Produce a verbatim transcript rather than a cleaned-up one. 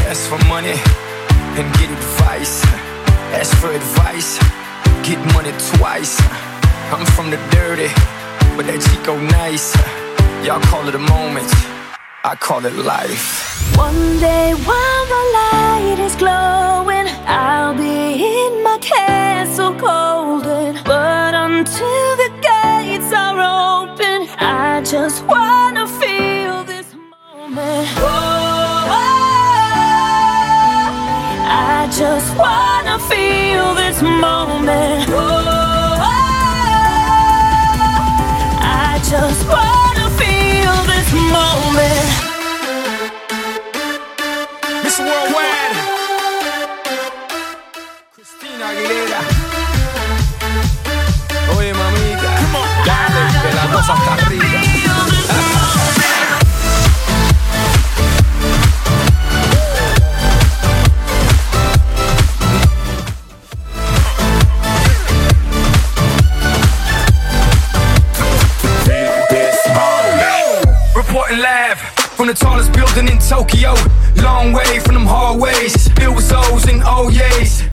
Ask for money and get advice. Ask for advice, get money twice. I'm from the dirty, but that Chico nice. Y'all call it a moment, I call it life. One day while the light is glowing, I'll be in my castle golden. But until the gates are open, I just wanna feel this moment. Whoa, I just wanna feel this moment. Whoa, I just wanna feel this moment. Miss Worldwide, Christina Aguilera. Oye, mamita, dale, que la cosa está arriba. Reporting live from the tallest building in Tokyo. Long way from them hallways. It was O's and O's.